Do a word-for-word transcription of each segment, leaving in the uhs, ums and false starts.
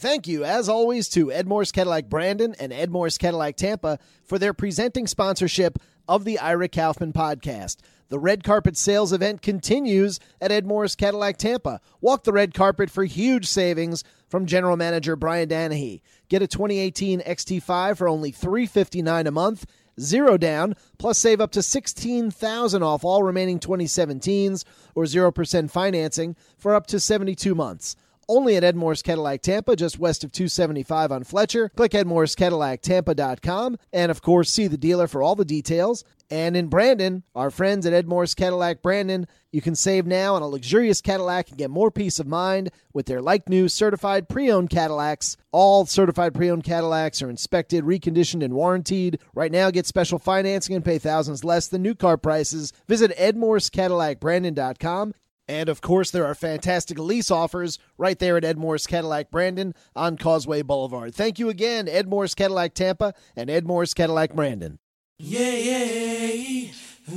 Thank you, as always, to Ed Morse Cadillac Brandon and Ed Morse Cadillac Tampa for their presenting sponsorship of the Ira Kaufman podcast. The red carpet sales event continues at Ed Morse Cadillac Tampa. Walk the red carpet for huge savings from General Manager Brian Danahy. Get a twenty eighteen X T five for only three hundred fifty-nine dollars a month, zero down, plus save up to sixteen thousand dollars off all remaining twenty seventeens or zero percent financing for up to seventy-two months. Only at Ed Morse Cadillac Tampa, just west of two seventy-five on Fletcher. Click ed morse cadillac tampa dot com and, of course, see the dealer for all the details. And in Brandon, our friends at Ed Morse Cadillac Brandon, you can save now on a luxurious Cadillac and get more peace of mind with their like-new certified pre-owned Cadillacs. All certified pre-owned Cadillacs are inspected, reconditioned, and warranted. Right now, get special financing and pay thousands less than new car prices. Visit ed morse cadillac brandon dot com. And, of course, there are fantastic lease offers right there at Ed Morse Cadillac Brandon on Causeway Boulevard. Thank you again, Ed Morse Cadillac Tampa and Ed Morse Cadillac Brandon. Yeah, yeah,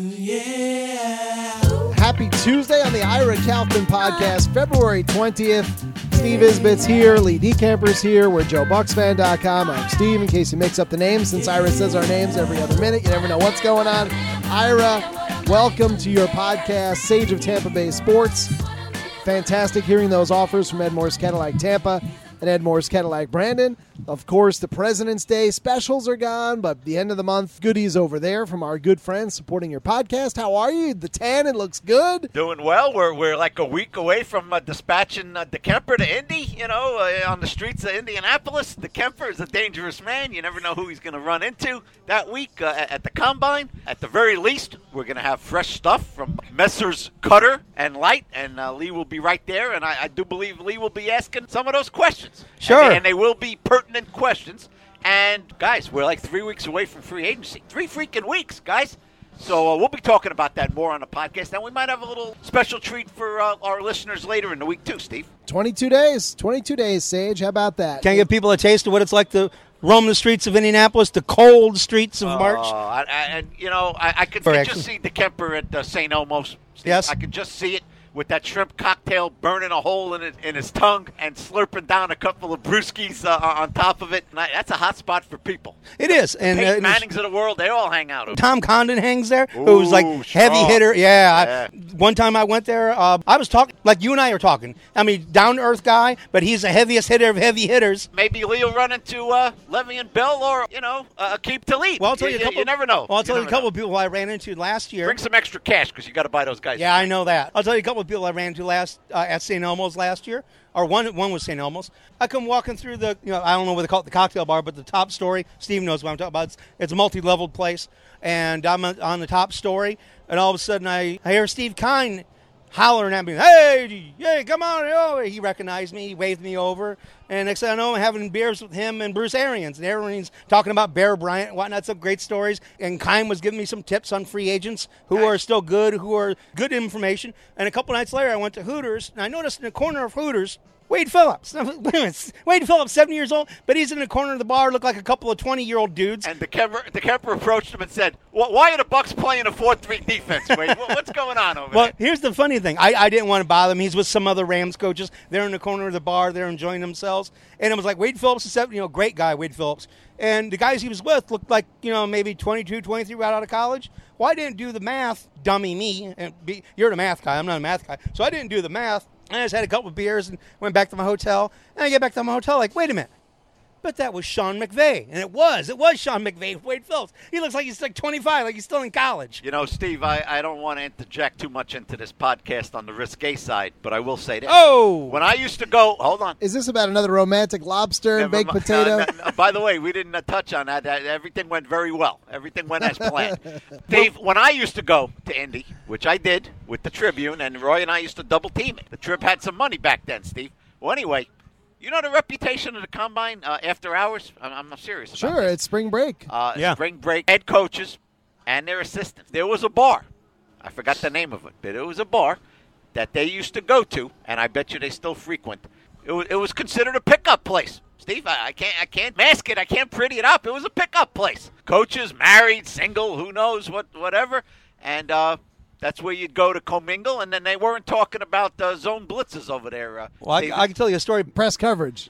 yeah. Happy Tuesday on the Ira Kaufman podcast, February twentieth. Steve Isbit's here, Lee DeCamper's here. We're Joe Bucks Fan dot com. I'm Steve, in case you mix up the names. Since Ira says our names every other minute, you never know what's going on. Ira, welcome to your podcast, Sage of Tampa Bay Sports. Fantastic hearing those offers from Ed Morse Cadillac Tampa and Ed Morse Cadillac Brandon. Of course, the President's Day specials are gone, but the end of the month goodies over there from our good friends supporting your podcast. How are you? The tan, it looks good. Doing well. We're we're like a week away from uh, dispatching uh, DeKemper to Indy, you know, uh, on the streets of Indianapolis. DeKemper is a dangerous man. You never know who he's going to run into that week uh, at the Combine. At the very least, we're going to have fresh stuff from Messrs. Cutter and Light, and uh, Lee will be right there, and I, I do believe Lee will be asking some of those questions. Sure. And, and they will be pertinent questions. And, guys, we're like three weeks away from free agency. Three freaking weeks, guys. So uh, we'll be talking about that more on the podcast. And we might have a little special treat for uh, our listeners later in the week, too, Steve. twenty-two days. twenty-two days, Sage. How about that? Can I give people a taste of what it's like to roam the streets of Indianapolis, the cold streets of Uh, March? I, I, and, you know, I, I could For I action. just see DeKemper at uh, Saint Elmo's. Steve. Yes. I could just see it with that shrimp cocktail burning a hole in it, in his tongue and slurping down a couple of brewskis uh, on top of it. And I, that's a hot spot for people. It is. And Peyton uh, Mannings of the world, they all hang out over. Tom Condon hangs there, who's like Ooh, heavy strong. hitter. Yeah. Yeah. I, one time I went there, uh, I was talking, like you and I are talking. I mean, down-to-earth guy, but he's the heaviest hitter of heavy hitters. Maybe Lee will run into uh, Levy and Bell or, you know, uh, Keep Talib. Well, I'll tell you, you, a couple, you never know. Well, I'll tell you, a never couple know. of people I ran into last year. Bring some extra cash because you got to buy those guys. Yeah, I know that. I'll tell you a couple of people I ran into last uh, at Saint Elmo's last year, or one one was Saint Elmo's. I come walking through the, you know, I don't know what they call it, the cocktail bar, but the top story. Steve knows what I'm talking about. It's, it's a multi-leveled place, and I'm on the top story, and all of a sudden I, I hear Steve Kine hollering at me, hey, hey, come on over. He recognized me. He waved me over. And next thing I know, I'm having beers with him and Bruce Arians. And Arians talking about Bear Bryant and whatnot, some great stories. And Kime was giving me some tips on free agents who Nice. are still good, who are good information. And a couple nights later, I went to Hooters, and I noticed in the corner of Hooters, Wade Phillips. Wade Phillips, seventy years old, but he's in the corner of the bar, look like a couple of twenty-year-old dudes. And DeKemper, DeKemper approached him and said, well, why are the Bucks playing a four three defense, Wade? What- What's going on over Well, there? here's the funny thing. I, I didn't want to bother him. He's with some other Rams coaches. They're in the corner of the bar. They're enjoying themselves. And it was like, Wade Phillips is seven, you know, great guy, Wade Phillips. And the guys he was with looked like, you know, maybe twenty-two, twenty-three right out of college. Well, I didn't do the math, dummy me. And be, you're the math guy. I'm not a math guy. So I didn't do the math. And I just had a couple of beers and went back to my hotel. And I get back to my hotel like, wait a minute. But that was Sean McVay. And it was. It was Sean McVay, Wade Phillips. He looks like he's like twenty-five, like he's still in college. You know, Steve, I, I don't want to interject too much into this podcast on the risque side, but I will say this. Oh! When I used to go, hold on. Is this about another romantic lobster and Never baked mi- potato? no, no, no. By the way, we didn't uh, touch on that. that. Everything went very well. Everything went as planned. Dave, when I used to go to Indy, which I did with the Tribune, and Roy and I used to double team it. The Trib had some money back then, Steve. Well, anyway, you know the reputation of the Combine uh, after hours? I'm, I'm not serious about Sure, this. it's spring break. Uh, Yeah. Spring break, head coaches and their assistants. There was a bar. I forgot the name of it, but it was a bar that they used to go to, and I bet you they still frequent. It was, it was considered a pickup place. Steve, I, I can't I can't mask it. I can't pretty it up. It was a pickup place. Coaches, married, single, who knows, what, whatever. And uh, that's where you'd go to commingle, and then they weren't talking about uh, zone blitzes over there. Uh, Well, I, Steve. I can tell you a story. Press coverage.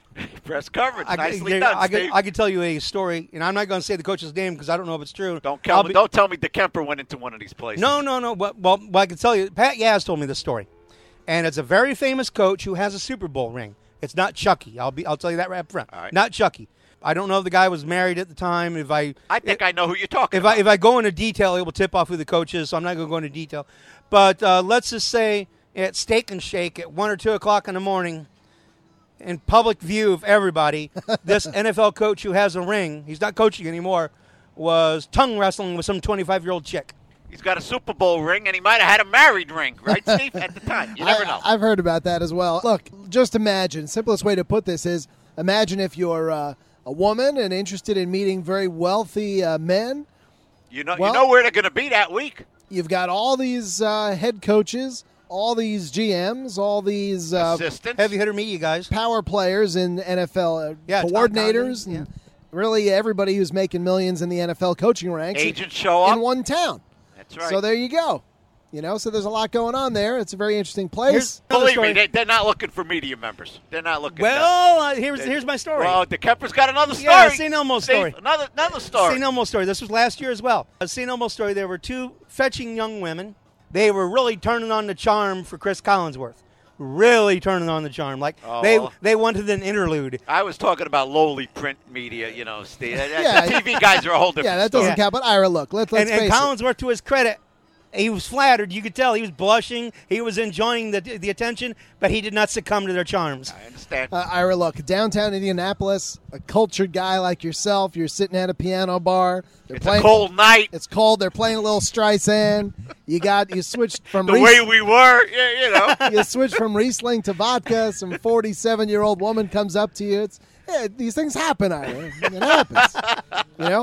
Press coverage. I, Nicely I, done, I, Steve. could, I could tell you a story, and I'm not going to say the coach's name because I don't know if it's true. Don't, I'll Kel- be- don't tell me DeKemper went into one of these places. No, no, no. Well, well, well, I can tell you, Pat Yaz told me this story, and it's a very famous coach who has a Super Bowl ring. It's not Chucky. I'll be. I'll tell you that right up front. All right. Not Chucky. I don't know if the guy was married at the time. If I, I think if, I know who you're talking if about. I if I go into detail, it will tip off who the coach is. So I'm not going to go into detail. But uh, let's just say at Steak and Shake at one or two o'clock in the morning, in public view of everybody, this N F L coach who has a ring, he's not coaching anymore, was tongue wrestling with some twenty-five-year-old chick. He's got a Super Bowl ring, and he might have had a married ring, right, Steve, at the time. You never I, know. I've heard about that as well. Look, just imagine. Simplest way to put this is imagine if you're uh, a woman and interested in meeting very wealthy uh, men. You know, well- you know where they're going to be that week. You've got all these uh, head coaches, all these G Ms, all these uh, Assistants. Heavy hitter media guys. power players in N F L uh, Yeah, Tom coordinators, Condon, and really everybody who's making millions in the N F L coaching ranks Agents show up. in one town. That's right. So there you go. You know, so there's a lot going on there. It's a very interesting place. Here's another Believe story. me, they, they're not looking for media members. They're not looking. Well, uh, here's here's my story. Well, DeKemper's got another story. Yeah, Saint Elmo's Steve, story. Another another story. Saint Elmo's story. This was last year as well. A Saint Elmo's story. There were two fetching young women. They were really turning on the charm for Chris Collinsworth. Really turning on the charm. Like Oh. they they wanted an interlude. I was talking about lowly print media, you know, Steve. Yeah. The T V guys are a whole different Yeah, that story. doesn't Yeah. count. But Ira, look, let's let's And, and face it. Collinsworth, to his credit, he was flattered. You could tell he was blushing. He was enjoying the the attention, but he did not succumb to their charms. I understand. Uh, Ira, look, downtown Indianapolis, a cultured guy like yourself, you're sitting at a piano bar. They're it's playing, a cold night. It's cold. They're playing a little Streisand. You got you switched from The Ries- way we were, yeah, you know. you switched from Riesling to vodka. Some forty-seven-year-old woman comes up to you. It's yeah, these things happen, Ira. It happens. You know.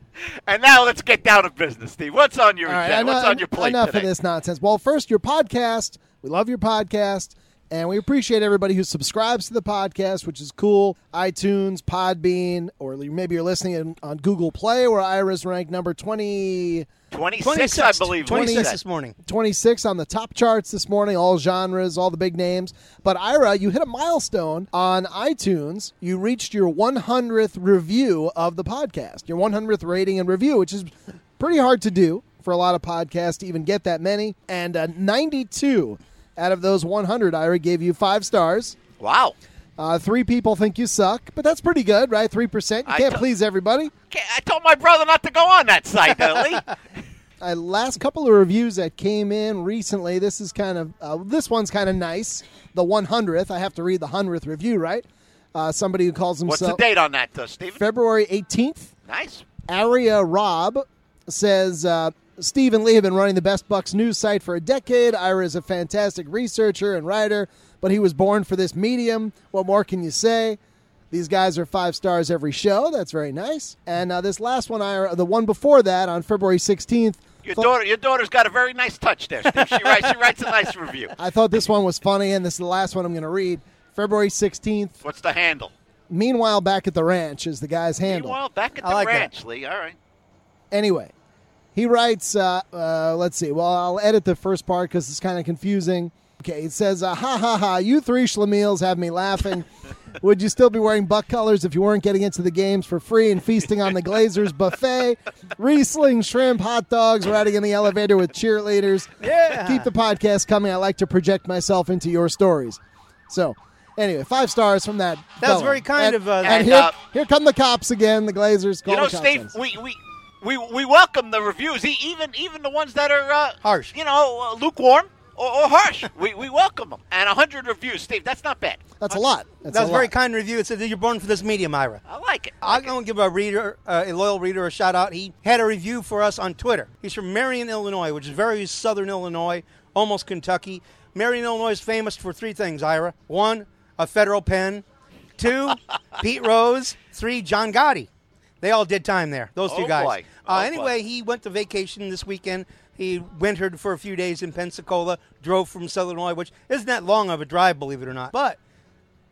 And now let's get down to business, Steve. What's on your All right, agenda? enough, What's on your plate enough today? of this nonsense. Well, first, your podcast. We love your podcast, and we appreciate everybody who subscribes to the podcast, which is cool. iTunes, Podbean, or maybe you're listening in, on Google Play, where Ira's ranked number twenty, twenty-six, I believe. twenty-six twenty-six this morning. twenty-six on the top charts this morning, all genres, all the big names. But Ira, you hit a milestone on iTunes. You reached your one hundredth review of the podcast, your one hundredth rating and review, which is pretty hard to do for a lot of podcasts to even get that many. And uh, ninety-two out of those one hundred, Ira, gave you five stars. Wow. Uh, three people think you suck, but that's pretty good, right? three percent. You I can't t- please everybody. Okay, I told my brother not to go on that site, uh, Lee. Uh, last couple of reviews that came in recently. This is kind of uh, this one's kind of nice. The one hundredth. I have to read the hundredth review, right? Uh, somebody who calls What's himself the date on that, uh, Stephen? February eighteenth. Nice. Aria Rob says, uh, Steve and Lee have been running the Best Bucks news site for a decade. Ira is a fantastic researcher and writer, but he was born for this medium. What more can you say? These guys are five stars every show. That's very nice. And uh, this last one, Ira, the one before that, on February sixteenth. Your th- daughter, your daughter's got a very nice touch there, Steve. She writes, she writes a nice review. I thought this one was funny, and this is the last one I'm going to read. February sixteenth. What's the handle? Meanwhile, back at the ranch is the guy's handle. Meanwhile, back at I the like that. ranch, Lee. All right. Anyway, he writes, uh, uh, let's see. Well, I'll edit the first part because it's kind of confusing. Okay, it says, uh, ha, ha, ha, you three schlemiels have me laughing. Would you still be wearing buck colors if you weren't getting into the games for free and feasting on the Glazers buffet? Riesling, shrimp, hot dogs, riding in the elevator with cheerleaders. Yeah. Keep the podcast coming. I like to project myself into your stories. So, anyway, five stars from that. That was fellow. very kind And- of, uh, And, And, here, uh, here come the cops again, the Glazers. Call You know, the cops Steve, on us. we, we we we welcome the reviews, e- even even the ones that are uh, Harsh. You know, uh, lukewarm or, or harsh. we we welcome them. And a hundred reviews, Steve. That's not bad. That's a lot. That's That was a a very lot. kind review. It said that you're born for this medium, Ira. I like it. I'm going to give a reader, uh, a loyal reader, a shout out. He had a review for us on Twitter. He's from Marion, Illinois, which is very southern Illinois, almost Kentucky. Marion, Illinois is famous for three things, Ira. One, a federal pen. Two, Pete Rose. Three, John Gotti. They all did time there, those two Oh, guys. boy. Uh, Oh, anyway, boy. he went to vacation this weekend. He wintered for a few days in Pensacola, drove from Southern Illinois, which isn't that long of a drive, believe it or not. But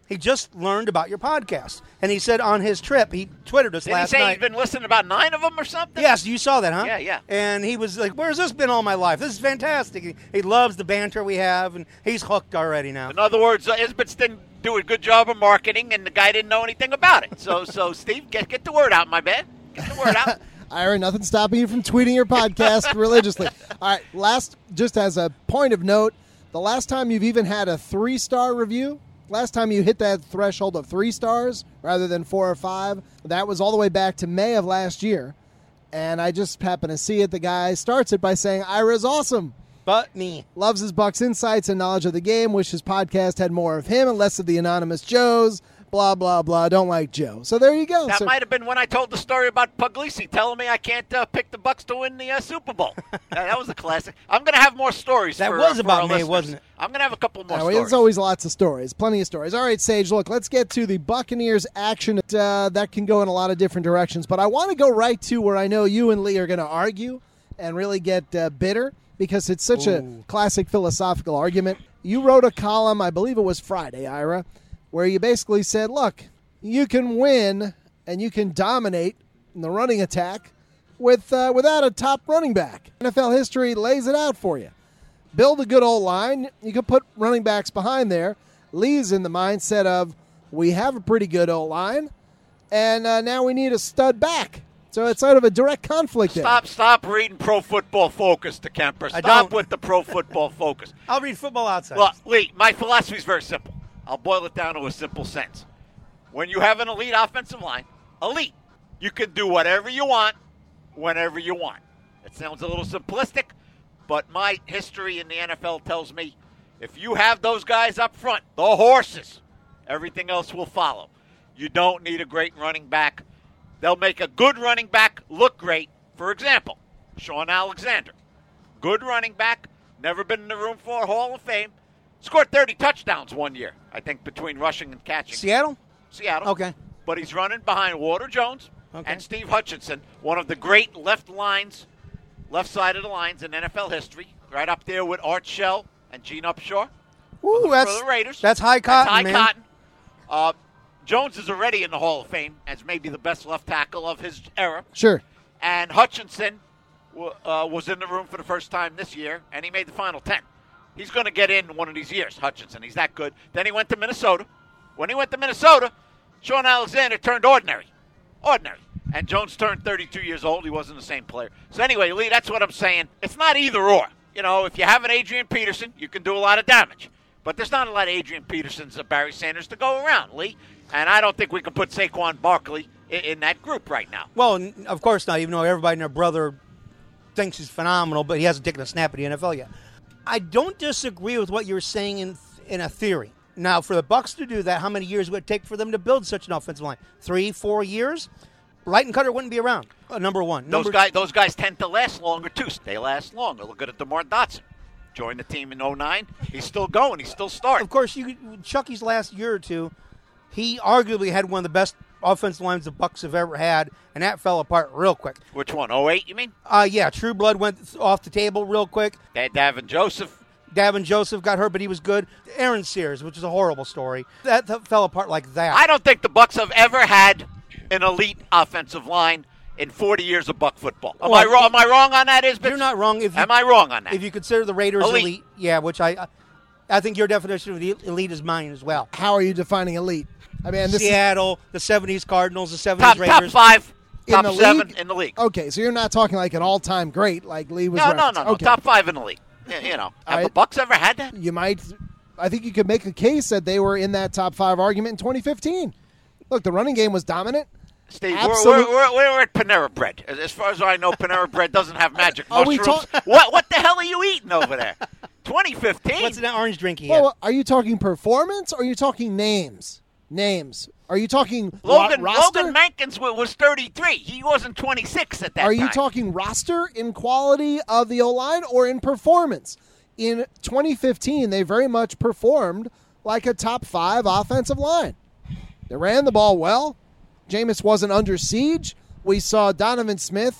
He just learned about your podcast. And he said on his trip, he Twittered us Did last he say night. he's been listening to about nine of them or something? Yes, you saw that, huh? Yeah, yeah. And he was like, where's this been all my life? This is fantastic. He, he loves the banter we have, and he's hooked already now. In other words, uh, Isbitz didn't do a good job of marketing, and the guy didn't know anything about it. So, so Steve, get get the word out, my man. Get the word out. Ira, nothing stopping you from tweeting your podcast religiously. All right, last, just as a point of note, the last time you've even had a three-star review, last time you hit that threshold of three stars rather than four or five, that was all the way back to May of last year. And I just happened to see it. The guy starts it by saying, Ira's awesome. But me. Loves his Bucks insights and knowledge of the game. Wish his podcast had more of him and less of the anonymous Joes. Blah, blah, blah. Don't like Joe. So there you go. That so, might have been when I told the story about Puglisi telling me I can't uh, pick the Bucks to win the uh, Super Bowl. that, that was a classic. I'm going to have more stories. That for, was uh, about for me, listeners. wasn't it? I'm going to have a couple more Uh, stories. There's always lots of stories, plenty of stories. All right, Sage, look, let's get to the Buccaneers action. Uh, that can go in a lot of different directions, but I want to go right to where I know you and Lee are going to argue and really get uh, bitter because it's such Ooh. a classic philosophical argument. You wrote a column, I believe it was Friday, Ira, where you basically said, look, you can win and you can dominate in the running attack with uh, without a top running back. N F L history lays it out for you. Build a good old line. You can put running backs behind there. Lee's in the mindset of, we have a pretty good old line, and uh, now we need a stud back. So it's sort of a direct conflict there. Stop, stop reading Pro Football Focus to Kemper. I Stop don't. with the Pro Football Focus. I'll read Football Outsiders. Well, Lee, my philosophy is very simple. I'll boil it down to a simple sentence. When you have an elite offensive line, elite, you can do whatever you want, whenever you want. It sounds a little simplistic, but my history in the N F L tells me if you have those guys up front, the horses, everything else will follow. You don't need a great running back. They'll make a good running back look great. For example, Sean Alexander. Good running back, never been in the room for a Hall of Fame. Scored thirty touchdowns one year, I think, between rushing and catching. Seattle? Seattle. Okay. But he's running behind Walter Jones Okay. and Steve Hutchinson, one of the great left lines, left side of the lines in N F L history, right up there with Art Shell and Gene Upshaw. Ooh, for that's, the Raiders. that's high cotton, That's high man. cotton. Uh, Jones is already in the Hall of Fame as maybe the best left tackle of his era. Sure. And Hutchinson w- uh, was in the room for the first time this year, and he made the final ten. He's going to get in one of these years, Hutchinson. He's that good. Then he went to Minnesota. When he went to Minnesota, Sean Alexander turned ordinary. Ordinary. And Jones turned thirty-two years old. He wasn't the same player. So anyway, Lee, that's what I'm saying. It's not either or. You know, if you have an Adrian Peterson, you can do a lot of damage. But there's not a lot of Adrian Petersons or Barry Sanders to go around, Lee. And I don't think we can put Saquon Barkley in, in that group right now. Well, n- of course not, even though everybody and their brother thinks he's phenomenal, but he hasn't taken a snap at the N F L yet. I don't disagree with what you're saying in in a theory. Now, for the Bucks to do that, how many years would it take for them to build such an offensive line? Three, four years? Light and Cutter wouldn't be around, uh, number one. Number Those guys, those guys tend to last longer, too. They last longer. Look at DeMar Dotson. Joined the team in oh nine. He's still going. He's still starting. Of course, you could- Chucky's last year or two, he arguably had one of the best offensive lines the Bucks have ever had, and that fell apart real quick. Which one? oh eight, you mean? Uh, yeah, True Blood went off the table real quick. That Davin Joseph. Davin Joseph got hurt, but he was good. Aaron Sears, which is a horrible story. That, that fell apart like that. I don't think the Bucks have ever had an elite offensive line in forty years of Buck football. Am Well, I wrong? Am I wrong on that, Isbitz? You're not wrong. If you, Am I wrong on that? If you consider the Raiders elite, Elite. yeah, which I, I think your definition of the elite is mine as well. How are you defining elite? I mean, this Seattle, the seventies Cardinals, the seventies top, top Raiders. five, In top the seven league? in the league. is okay. So you're not talking like an all-time great like Lee was. No, no, referencing. no, no. Okay. Top five in the league. Yeah, You know, have right. the Bucks ever had that? You might. I think you could make a case that they were in that top five argument in twenty fifteen. Look, the running game was dominant. Steve, we're, Absolute- we're, we're, we're at Panera Bread. As as far as I know, Panera Bread doesn't have magic Are we mushrooms. talk- what what the hell are you eating over there? twenty fifteen? What's in that orange drink he had? Well, are you talking performance or are you talking names? Names. Are you talking ro- Logan, roster? Logan Mankins wa- was thirty-three. He wasn't twenty-six at that Are time. you talking roster in quality of the O-line or in performance? In twenty fifteen, they very much performed like a top five offensive line. They ran the ball well. Jameis wasn't under siege. We saw Donovan Smith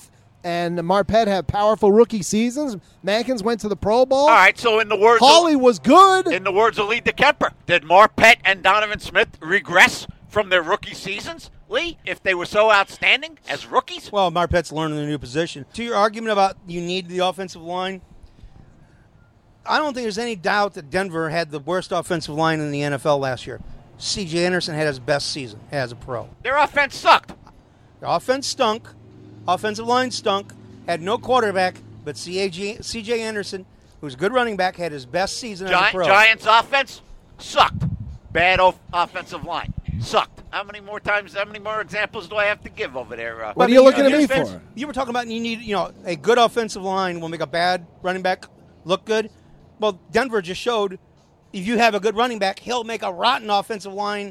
and Marpet have powerful rookie seasons. Mankins went to the Pro Bowl. All right, so in the words Hawley of, was good. in the words of Lee DeKemper, did Marpet and Donovan Smith regress from their rookie seasons, Lee, if they were so outstanding as rookies? Well, Marpet's learning a new position. To your argument about you need the offensive line, I don't think there's any doubt that Denver had the worst offensive line in the N F L last year. C J Anderson had his best season as a pro. Their offense sucked. The offense stunk. Offensive line stunk. Had no quarterback, but C J Anderson, who's a good running back, had his best season Gi- as a pro. Giants offense sucked. Bad off- offensive line sucked. How many more times, how many more examples do I have to give over there? Uh, What are you looking uh, at me Vince, for? You were talking about you need, you know, a good offensive line will make a bad running back look good. Well, Denver just showed if you have a good running back, he'll make a rotten offensive line.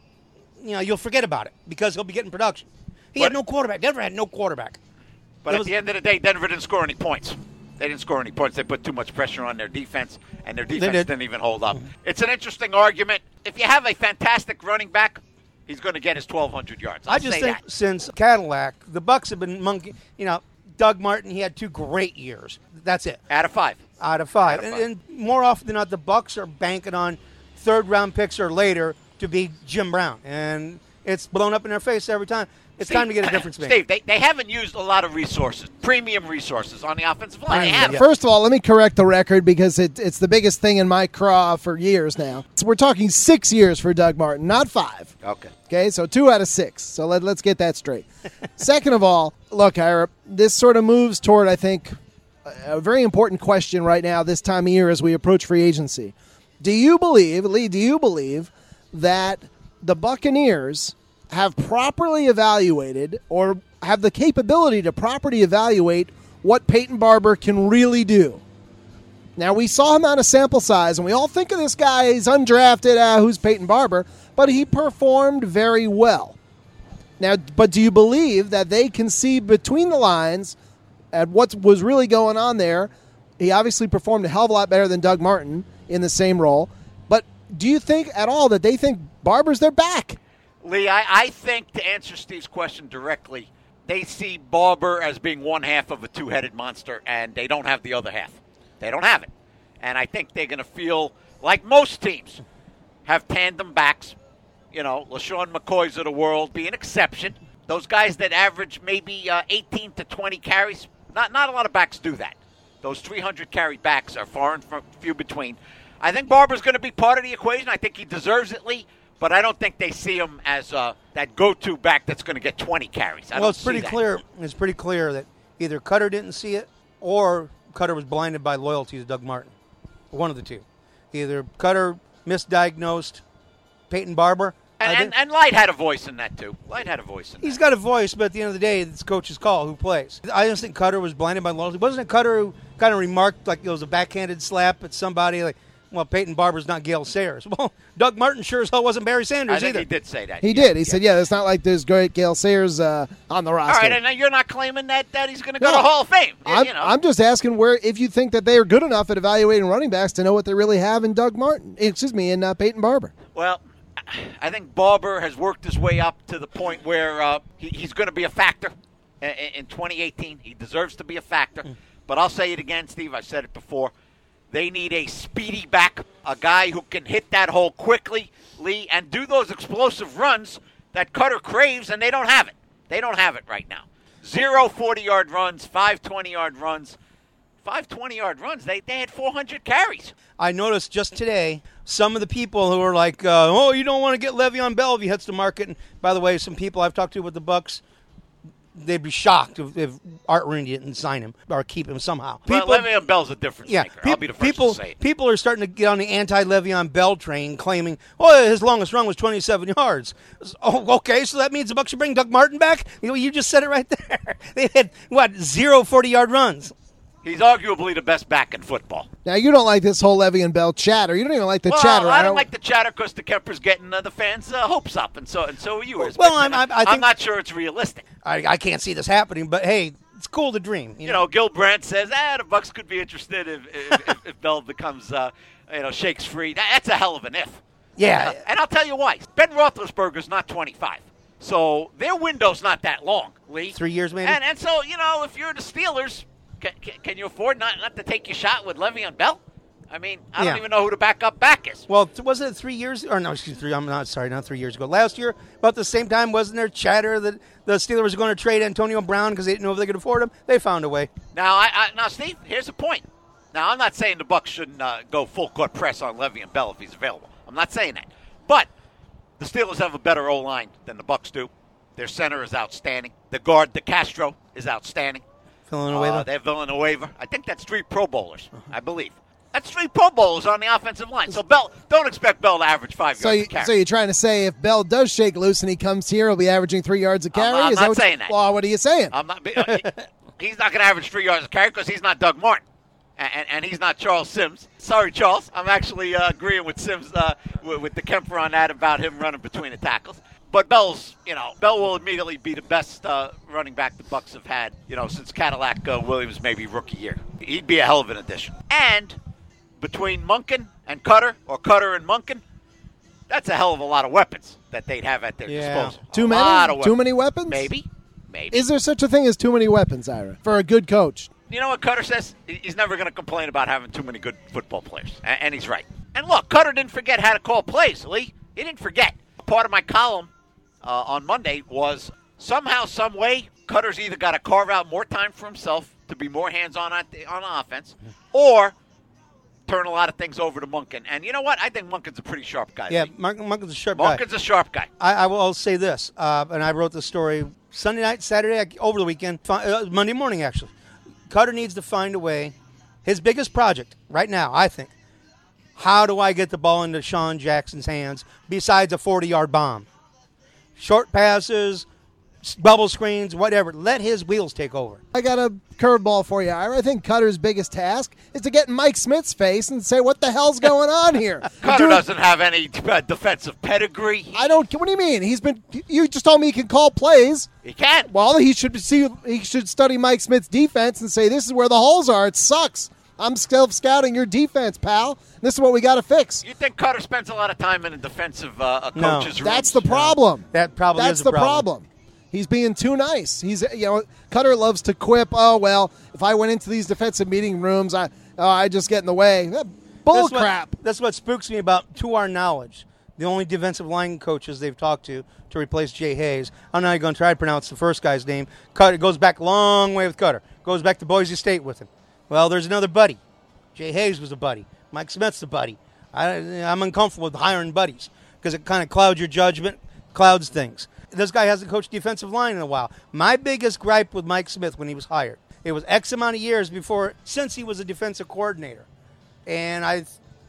You know, you'll forget about it because he'll be getting production. He But- had no quarterback. Denver had no quarterback. But It at was- the end of the day, Denver didn't score any points. They didn't score any points. They put too much pressure on their defense, and their defense did. didn't even hold up. It's an interesting argument. If you have a fantastic running back, he's going to get his twelve hundred yards. I'll I just say think that. since Cadillac, the Bucks have been monkey. You know, Doug Martin, he had two great years. That's it. Out of five. Out of five. Out of And, five. and more often than not, the Bucks are banking on third round picks or later to be Jim Brown, and it's blown up in their face every time. It's Steve, time to get a difference made. Steve, they, they haven't used a lot of resources, premium resources on the offensive line. They Premium, haven't. yeah. First of all, let me correct the record because it, it's the biggest thing in my craw for years now. So we're talking six years for Doug Martin, not five. Okay. Okay, so two out of six. So let, let's get that straight. Second of all, look, Ira, this sort of moves toward, I think, a very important question right now this time of year as we approach free agency. Do you believe, Lee, do you believe that the Buccaneers have properly evaluated or have the capability to properly evaluate what Peyton Barber can really do? Now, we saw him on a sample size, and we all think of this guy, he's undrafted, uh, who's Peyton Barber, but he performed very well. Now, but do you believe that they can see between the lines at what was really going on there? He obviously performed a hell of a lot better than Doug Martin in the same role, but do you think at all that they think Barber's their back? Lee, I, I think to answer Steve's question directly, they see Barber as being one half of a two-headed monster, and they don't have the other half. They don't have it. And I think they're going to feel like most teams have tandem backs. You know, LaShawn McCoys of the world be an exception. Those guys that average maybe uh, eighteen to twenty carries, not, not a lot of backs do that. Those three hundred carry backs are far and few between. I think Barber's going to be part of the equation. I think he deserves it, Lee. But I don't think they see him as uh, that go-to back that's going to get twenty carries. I well, don't it's pretty see that. clear. It's pretty clear that either Cutter didn't see it or Cutter was blinded by loyalty to Doug Martin. One of the two. Either Cutter misdiagnosed Peyton Barber. I And, think- and, and Light had a voice in that, too. Light had a voice in that. He's got a voice, but at the end of the day, it's coach's call who plays. I just think Cutter was blinded by loyalty. Wasn't it Cutter who kind of remarked like it was a backhanded slap at somebody, like, well, Peyton Barber's not Gale Sayers. Well, Doug Martin sure as hell wasn't Barry Sanders I think either. he did say that. He Yeah, did. He yeah. said, yeah, it's not like there's great Gale Sayers uh, on the All roster. right, and you're not claiming that, that he's going to go No. to Hall of Fame. I'm, you know. I'm just asking where if you think that they are good enough at evaluating running backs to know what they really have in Doug Martin. Excuse me, in uh, Peyton Barber. Well, I think Barber has worked his way up to the point where uh, he, he's going to be a factor in, in twenty eighteen. He deserves to be a factor. Mm. But I'll say it again, Steve. I said it before. They need a speedy back, a guy who can hit that hole quickly, Lee, and do those explosive runs that Cutter craves, and they don't have it. They don't have it right now. Zero forty-yard runs, five twenty-yard runs. Five twenty-yard runs, they, they had four hundred carries. I noticed just today some of the people who are like, uh, oh, you don't want to get Le'Veon Bell if he hits the market. And by the way, some people I've talked to with the Bucks, they'd be shocked if, if Art Rooney didn't sign him or keep him somehow. Well, Le'Veon Bell's a difference Yeah, maker. peop- I'll be the first people, to say it. people are starting to get on the anti-Le'Veon Bell train, claiming, "Oh, his longest run was twenty-seven yards." Oh, okay, so that means the Bucs should bring Doug Martin back. You know, you just said it right there. They had what zero forty-yard runs. He's arguably the best back in football. Now, you don't like this whole Le'Veon Bell chatter. You don't even like the well, chatter. I don't like the chatter because the Kemper's getting uh, the fans' uh, hopes up, and so and so are yours. Well, But, I'm- uh, I'm- I think- I'm not sure it's realistic. I, I can't see this happening, but hey, it's cool to dream. You, You know, Gil Brandt says, ah, the Bucks could be interested if if, if, if Bell becomes, uh, you know, shakes free. That, that's a hell of an if. Yeah. Uh, and I'll tell you why. Ben Roethlisberger's not twenty-five. So their window's not that long, Lee. Three years, maybe? And and so, you know, if you're the Steelers, can, can, can you afford not, not to take your shot with Le'Veon Bell? I mean, I Yeah. don't even know who the backup back is. Well, th- wasn't it three years? Or no, excuse me, three, I'm not sorry, not three years ago. Last year, about the same time, wasn't there chatter that the Steelers were going to trade Antonio Brown because they didn't know if they could afford him? They found a way. Now, I, I now, Steve, here's the point. Now, I'm not saying the Bucs shouldn't uh, go full court press on Le'Veon Bell if he's available. I'm not saying that. But the Steelers have a better O-line than the Bucs do. Their center is outstanding. The guard, De Castro, is outstanding. Villanueva? Uh, they're Villanueva. I think that's three Pro Bowlers, I believe. That's three Pro Bowlers on the offensive line. So Bell, don't expect Bell to average five So, yards you, a carry. so you're trying to say if Bell does shake loose and he comes here, he'll be averaging three yards a carry? I'm Is not that what saying you, that. Well, what are you saying? I'm not. Uh, he, he's not going to average three yards a carry because he's not Doug Martin, and, and, and he's not Charles Sims. Sorry, Charles. I'm actually uh, agreeing with Sims uh, with, with the Kemper on that about him running between the tackles. But Bell's, you know, Bell will immediately be the best uh, running back the Bucs have had, you know, since Cadillac uh, Williams maybe rookie year. He'd be a hell of an addition. And between Monken and Cutter, or Cutter and Monken, that's a hell of a lot of weapons that they'd have at their Yeah. disposal. Too a many? Lot of Too weapons. many weapons? Maybe. Maybe. Is there such a thing as too many weapons, Ira, for a good coach? You know what Cutter says? He- He's never going to complain about having too many good football players. A- And he's right. And look, Cutter didn't forget how to call plays, Lee. He didn't forget. Part of my column uh, on Monday was somehow, some way, Cutter's either got to carve out more time for himself to be more hands-on on, the, on offense, or turn a lot of things over to Monken. And you know what? I think Monken's a pretty sharp guy. Yeah, Lee. Monk, Monken's a sharp guy. Monken's a sharp guy. I, I will say this, uh, and I wrote this story Sunday night, Saturday, over the weekend, fi- uh, Monday morning, actually. Cutter needs to find a way. His biggest project right now, I think, how do I get the ball into Sean Jackson's hands besides a forty-yard bomb? Short passes, s- bubble screens, whatever. Let his wheels take over. I got a curveball for you, Ira. I think Cutter's biggest task is to get in Mike Smith's face and say, what the hell's going on here? Cutter Dude, doesn't have any uh, defensive pedigree. He, I don't. What do you mean? He's been. You just told me he can call plays. he can. Well, he should see. He should study Mike Smith's defense and say, "This is where the holes are. It sucks. I'm self scouting your defense, pal. This is what we got to fix." You think Cutter spends a lot of time in a defensive uh, a No. coach's room? That's the problem. That probably That's is the the problem. problem. He's being too nice. He's you know Cutter loves to quip. Oh well, if I went into these defensive meeting rooms, I oh, I just get in the way. Eh, Bull That's what- crap. That's what spooks me about, to our knowledge, the only defensive line coaches they've talked to to replace Jay Hayes. I'm not going to try to pronounce the first guy's name. Cutter goes back a long way with Cutter. Goes back to Boise State with him. Well, there's another buddy. Jay Hayes was a buddy. Mike Smith's a buddy. I, I'm uncomfortable with hiring buddies because it kind of clouds your judgment, clouds things. This guy hasn't coached defensive line in a while. My biggest gripe with Mike Smith when he was hired, it was X amount of years before, since he was a defensive coordinator. And I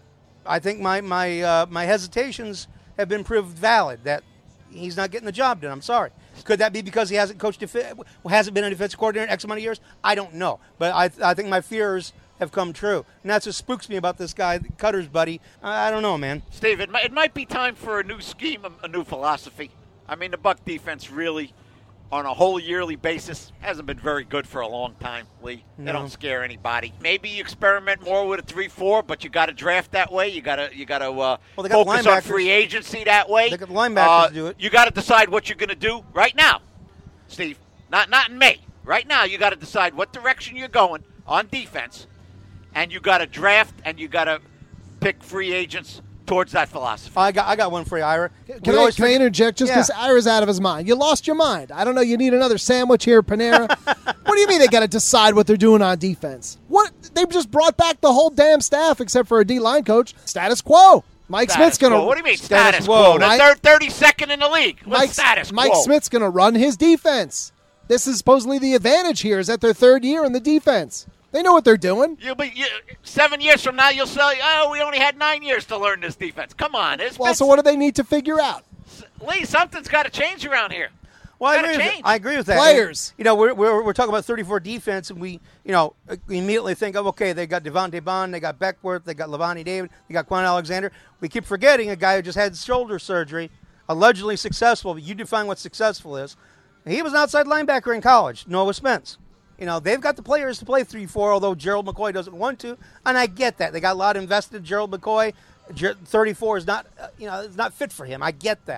I think my my uh, my hesitations have been proved valid, that he's not getting the job done. I'm sorry. Could that be because he hasn't coached, defi- hasn't been a defensive coordinator in X amount of years? I don't know. But I I think my fears have come true. And that's what spooks me about this guy, Cutter's buddy. I, I don't know, man. Steve, it might, it might be time for a new scheme, a, a new philosophy. I mean, the Buck defense really, on a whole yearly basis, hasn't been very good for a long time, Lee. They No. don't scare anybody. Maybe you experiment more with a three four, but you got to draft that way. You got to you got to uh, Well, they got focus on linebackers. free agency that way. They got linebackers Uh, to do it. You got to decide what you're going to do right now, Steve. Not not in May. Right now, you got to decide what direction you're going on defense, and you got to draft and you got to pick free agents towards that philosophy. I got I got one for you, Ira. Can We I, always can I forget- interject just Yeah. because Ira's out of his mind? You lost your mind. I don't know. You need another sandwich here, Panera. What do you mean they got to decide what they're doing on defense? What they just brought back the whole damn staff except for a D line coach. Status quo. Mike Status Smith's gonna. quo. What do you mean Status status, quo. quo? The Mike- third, thirty-second in the league. What's Mike, status Mike quo? Smith's going to run his defense. This is supposedly the advantage here is that their third year in the defense. They know what they're doing. You'll be you, seven years from now. You'll say, "Oh, we only had nine years to learn this defense." Come on, it's Well, been- so what do they need to figure out? Lee, something's got to change around here. Well, I Gotta agree, with change. that. I agree with that. Players. And, you know, we're, we're we're talking about thirty-four defense, and we, you know, we immediately think of, okay, they got Devontae Bond, they got Beckworth, they got Levani David, they got Quan Alexander. We keep forgetting a guy who just had shoulder surgery, allegedly successful. But you define what successful is. He was an outside linebacker in college, Noah Spence. You know, they've got the players to play three four, although Gerald McCoy doesn't want to, and I get that. They got a lot invested. Gerald McCoy, Ger- thirty-four is not, uh, you know, it's not fit for him. I get that.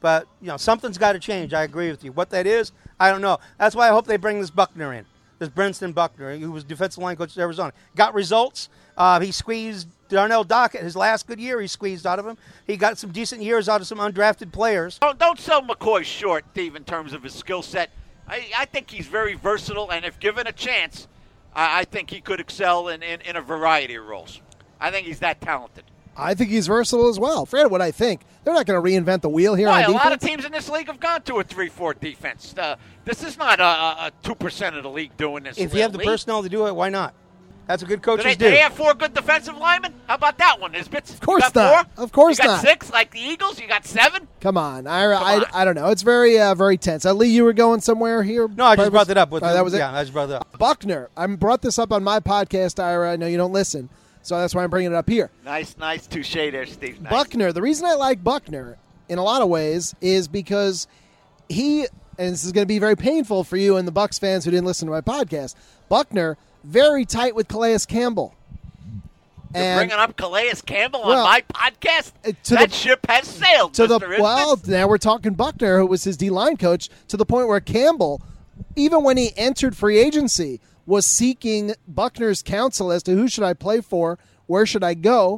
But, you know, something's got to change. I agree with you. What that is, I don't know. That's why I hope they bring this Buckner in, this Brenston Buckner, who was defensive line coach at Arizona. Got results. Uh, he squeezed Darnell Dockett. His last good year he squeezed out of him. He got some decent years out of some undrafted players. Don't, don't sell McCoy short, Steve, in terms of his skill set. I, I think he's very versatile, and if given a chance, I, I think he could excel in, in, in a variety of roles. I think he's that talented. I think he's versatile as well. Forget what I think. They're not going to reinvent the wheel here Why, on a defense. lot of teams in this league have gone to a three four defense. Uh, this is not a, a, a two percent of the league doing this. If you have the league. personnel to do it, why not? That's what good Do coaches they, do. do they have four good defensive linemen? How about that one? Of course got not. Four? Of course you got not. six like the Eagles? You got seven? Come on. I, I, on. I don't know. It's very uh, very tense. Uh, Lee, you were going somewhere here? No, I just Purpose? brought that up. With Oh, the, that was it? Yeah, I just brought that up. Buckner. I brought this up on my podcast, Ira. I know you don't listen, so that's why I'm bringing it up here. Nice, nice touche there, Steve. Nice. Buckner, the reason I like Buckner in a lot of ways is because he, and this is going to be very painful for you and the Bucs fans who didn't listen to my podcast, Buckner, very tight with Calais Campbell. You're And bringing up Calais Campbell Well, on my podcast? uh, to that the- ship has sailed, to the Mister well, Isbitz. now we're talking Buckner, who was his D-line coach, to the point where Campbell, even when he entered free agency, was seeking Buckner's counsel as to who should I play for, where should I go,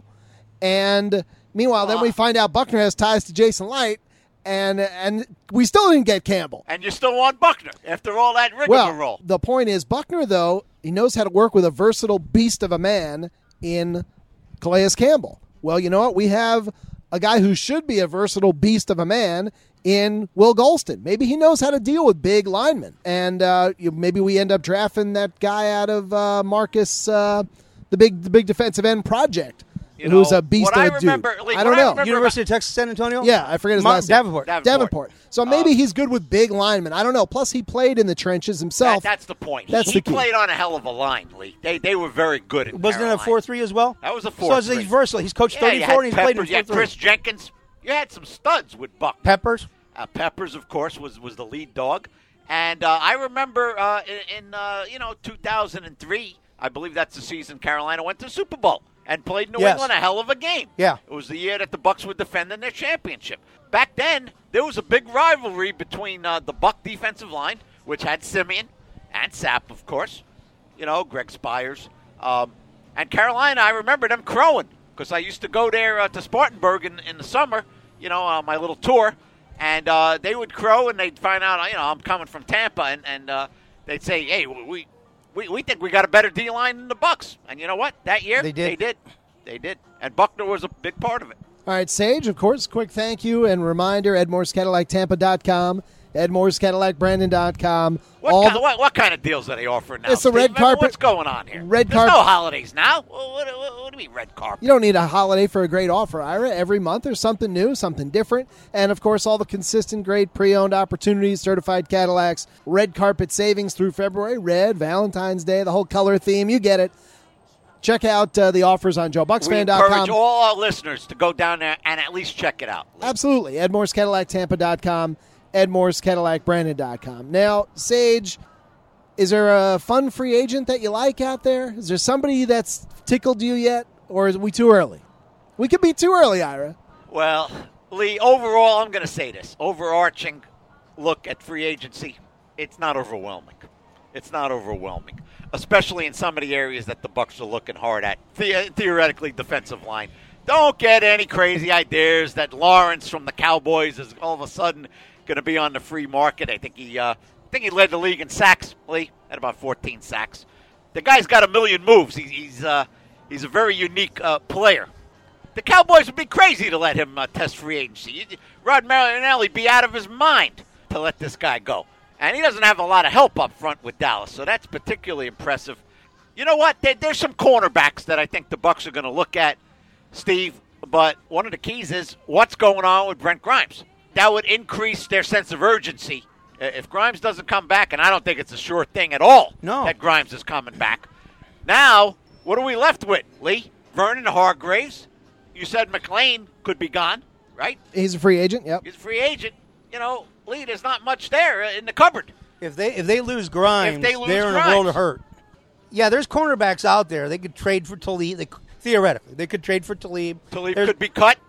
and meanwhile, then we find out Buckner has ties to Jason Light, and and we still didn't get Campbell. And you still want Buckner after all that rigmarole. Well, the point is, Buckner, though, he knows how to work with a versatile beast of a man in Calais Campbell. Well, you know what? We have a guy who should be a versatile beast of a man in Will Golston. Maybe he knows how to deal with big linemen. And uh, you, maybe we end up drafting that guy out of uh, Marcus, uh, the big the big defensive end project, You who's know, a beast what of I a remember- dude. Lee, I don't what I know. remember- University of Texas San Antonio? Yeah, I forget his Mar- last name. Davenport. Davenport. Davenport. So maybe Uh, he's good with big linemen. I don't know. Plus, he played in the trenches himself. That, that's the point. That's he the key. played on a hell of a line, Lee. They they were very good. In Wasn't it a Carolina. four three as well? That was a So four he's three. versatile. He's coached Yeah, you thirty-four had and he's played in Peppers, you had four three. Chris Jenkins. You had some studs with Buck. Peppers. Uh, Peppers, of course, was, was the lead dog. And uh, I remember uh, in, in uh, you know two thousand three, I believe that's the season Carolina went to the Super Bowl and played New Yes. England a hell of a game. Yeah. It was the year that the Bucs were defending their championship. Back then, there was a big rivalry between uh, the Buck defensive line, which had Simeon and Sapp, of course, you know, Greg Spires. Um, and Carolina, I remember them crowing because I used to go there uh, to Spartanburg in, in the summer, you know, on my little tour. And uh, they would crow, and they'd find out, you know, I'm coming from Tampa, and, and uh, they'd say, hey, we, we we think we got a better D-line than the Bucs. And you know what? That year, They did. They did. They did. And Buckner was a big part of it. All right, Sage, of course, quick thank you and reminder, Edmore's Cadillac Tampa dot com, Edmore's Cadillac Brandon dot com. What, All kind, the- what, what kind of deals are they offering now? It's the Steve? red I mean, carpet- What's going on here? red There's carp- no holidays now. What, what, what, what do you mean red carpet? You don't need a holiday for a great offer, Ira. Every month there's something new, something different. And, of course, all the consistent great pre-owned opportunities, certified Cadillacs, red carpet savings through February, red, Valentine's Day, the whole color theme. You get it. Check out uh, the offers on Joe Bucks We Fan dot encourage com. all our listeners to go down there and at least check it out. Absolutely. Edmore's Cadillac Tampa dot com, Edmore's Cadillac Brandon dot com. Now, Sage, is there a fun free agent that you like out there? Is there somebody that's tickled you yet? Or is we too early? We could be too early, Ira. Well, Lee, overall, I'm going to say this. Overarching look at free agency, it's not overwhelming. It's not overwhelming, especially in some of the areas that the Bucs are looking hard at. The- theoretically, defensive line. Don't get any crazy ideas that Lawrence from the Cowboys is all of a sudden going to be on the free market. I think he, uh, I think he led the league in sacks. Lee at about fourteen sacks. The guy's got a million moves. He, he's uh, he's a very unique uh, player. The Cowboys would be crazy to let him uh, test free agency. Rod Marinelli would be out of his mind to let this guy go. And he doesn't have a lot of help up front with Dallas, so that's particularly impressive. You know what? There, there's some cornerbacks that I think the Bucs are going to look at, Steve, but one of the keys is what's going on with Brent Grimes. That would increase their sense of urgency. Uh, If Grimes doesn't come back, and I don't think it's a sure thing at all No. that Grimes is coming back. Now, what are we left with, Lee? Vernon Hargraves. You said McLean could be gone, right? He's a free agent, yep. He's a free agent. You know, Lee, there's not much there in the cupboard. If they if they lose Grimes, If they lose they're in Grimes. a world of hurt. Yeah, there's cornerbacks out there. They could trade for Talib. They, theoretically, they could trade for Talib. Talib There's- could be cut.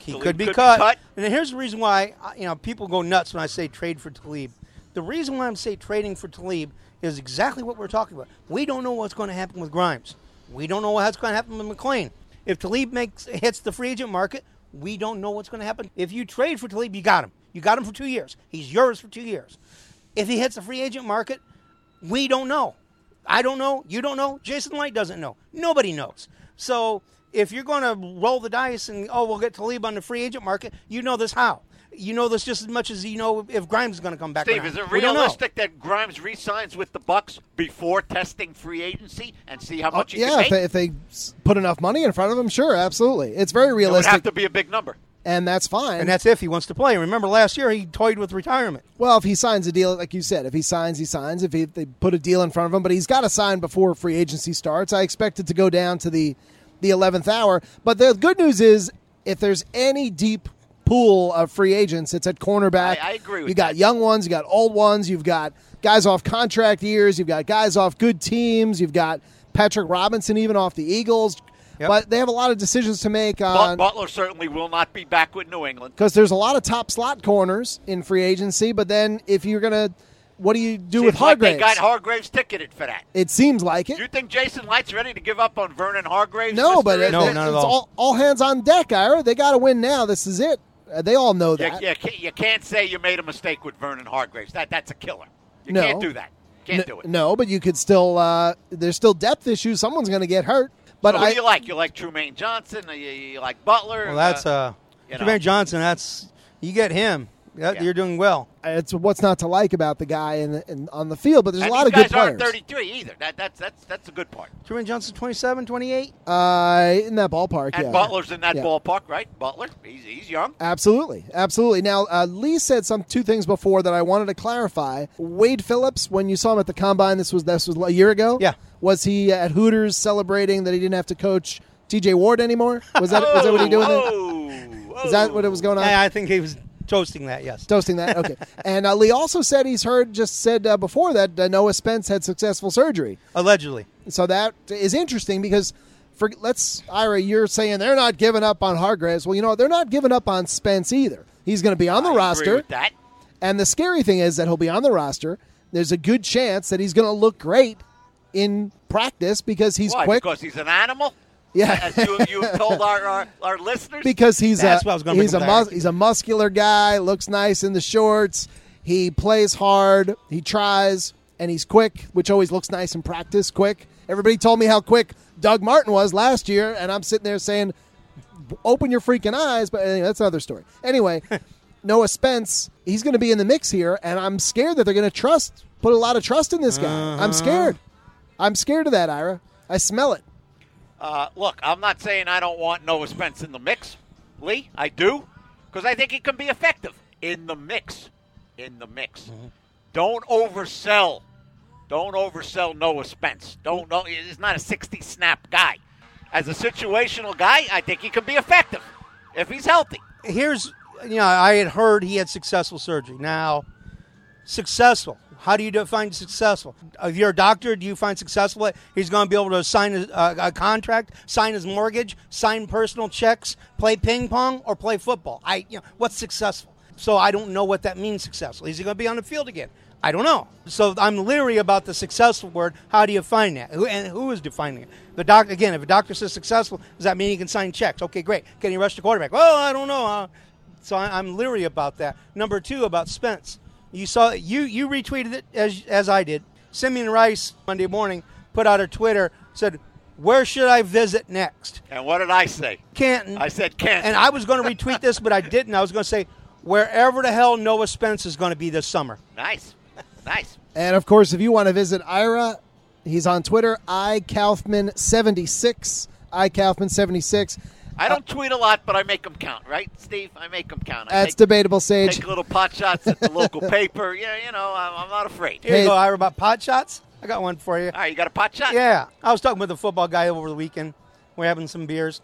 He Talib could be could be cut. cut. And here's the reason why uh, you know people go nuts when I say trade for Talib. The reason why I'm saying trading for Talib is exactly what we're talking about. We don't know what's going to happen with Grimes. We don't know what's going to happen with McClain. If Talib makes hits the free agent market, we don't know what's going to happen. If you trade for Talib, you got him. You got him for two years. He's yours for two years. If he hits the free agent market, we don't know. I don't know. You don't know. Jason Light doesn't know. Nobody knows. So if you're going to roll the dice and, oh, we'll get Talib on the free agent market, you know this how. You know this just as much as you know if Grimes is going to come back. Steve, or not. is it We don't know. realistic that Grimes re-signs with the Bucks before testing free agency and see how much he yeah, can if make? they, if they s- put enough money in front of him, sure, absolutely. It's very It would realistic, have to be a big number. and that's fine. And that's if he wants to play. Remember last year he toyed with retirement. Well, if he signs a deal, like you said, if he signs, he signs. If, he, if they put a deal in front of him, but he's got to sign before free agency starts. I expect it to go down to the the eleventh hour. But the good news is, if there's any deep pool of free agents, it's at cornerback. I- I agree with You got that. young ones, you got old ones, you've got guys off contract years, you've got guys off good teams, you've got Patrick Robinson even off the Eagles. Yep. But they have a lot of decisions to make But on Butler certainly will not be back with New England. because there's a lot of top slot corners in free agency. But then if you're gonna, what do you do with Seems like Hargraves? they got Hargraves ticketed for that. It seems like it. Do you think Jason Light's ready to give up on Vernon Hargraves? No, Mister but it, No, it- not at it's all. all hands on deck, Ira. They got to win now. This is it. Uh, they all know You, that. you, can't, you can't say you made a mistake with Vernon Hargraves. That That's a killer. You No. can't do that. Can't N- do it. No, but you could still. Uh, there's still depth issues. Someone's going to get hurt. But So who I, do you like? You like Trumaine Johnson? Or you, you like Butler? Well, that's uh, you know. Jermaine Johnson. That's you get him. That, Yeah. You're doing well. it's what's not to like about the guy in, in on the field. But there's And a lot these of good guys aren't players. thirty-three either. That, that's that's that's a good part. Jermaine Johnson, twenty-seven, twenty-eight. Uh, in that ballpark, And yeah. Butler's in that Yeah. ballpark, right? Butler, he's he's young. Absolutely, absolutely. Now, uh, Lee said some two things before that I wanted to clarify. Wade Phillips, when you saw him at the combine, this was this was a year ago. Yeah. Was he at Hooters celebrating that he didn't have to coach T J Ward anymore? Was that was that what he doing? there? Whoa, Is that what it was going on? Yeah, I think he was toasting that. Yes. Toasting that, okay. And uh, Lee also said he's heard, just said uh, before that uh, Noah Spence had successful surgery. Allegedly. So that is interesting because, for let's Ira, you're saying they're not giving up on Hargraves. Well, you know they're not giving up on Spence either. He's going to be on the I agree roster. with that. And the scary thing is that he'll be on the roster. There's a good chance that he's going to look great in practice because he's Why? quick. Because he's an animal. Yeah. As you you told our our, our listeners. because he's That's a what I was gonna he's a bring back. mus- he's a muscular guy, looks nice in the shorts. He plays hard, he tries, and he's quick, which always looks nice in practice. Quick. Everybody told me how quick Doug Martin was last year, and I'm sitting there saying, "Open your freaking eyes!" But anyway, that's another story. Anyway, Noah Spence, he's going to be in the mix here, and I'm scared that they're going to trust, put a lot of trust in this guy. Uh-huh. I'm scared. I'm scared of that, Ira. I smell it. Uh, look, I'm not saying I don't want Noah Spence in the mix, Lee. I do, because I think he can be effective in the mix. In the mix. Mm-hmm. Don't oversell. Don't oversell Noah Spence. Don't know. He's not a sixty snap guy. As a situational guy, I think he can be effective if he's healthy. Here's, you know, I had heard he had successful surgery. Now, successful. How do you define successful? If you're a doctor, do you find successful that he's going to be able to sign a, a, a contract, sign his mortgage, sign personal checks, play ping pong, or play football? I, you know, what's successful? So I don't know what that means. Successful. Is he going to be on the field again? I don't know. So I'm leery about the successful word. How do you define that? Who, and who is defining it? The doc again. If a doctor says successful, does that mean he can sign checks? Okay, great. Can he rush the quarterback? Well, I don't know. Uh, so I, I'm leery about that. Number two, about Spence. You saw you you retweeted it as as I did. Simeon Rice Monday morning put out a Twitter, said, "Where should I visit next?" And what did I say? Canton. I said Canton. And I was going to retweet this, but I didn't. I was going to say wherever the hell Noah Spence is going to be this summer. Nice. Nice. And of course, if you want to visit Ira, he's on Twitter, I Kaufman seventy-six, I Kaufman seventy-six. I don't tweet a lot, but I make them count, right, Steve? I make them count. I That's take, debatable, Sage. take little pot shots at the local paper. Yeah, you know, I'm, I'm not afraid. Here Hey. you go, Ira, about pot shots. I got one for you. All right, you got a pot shot? Yeah, I was talking with a football guy over the weekend. We're having some beers,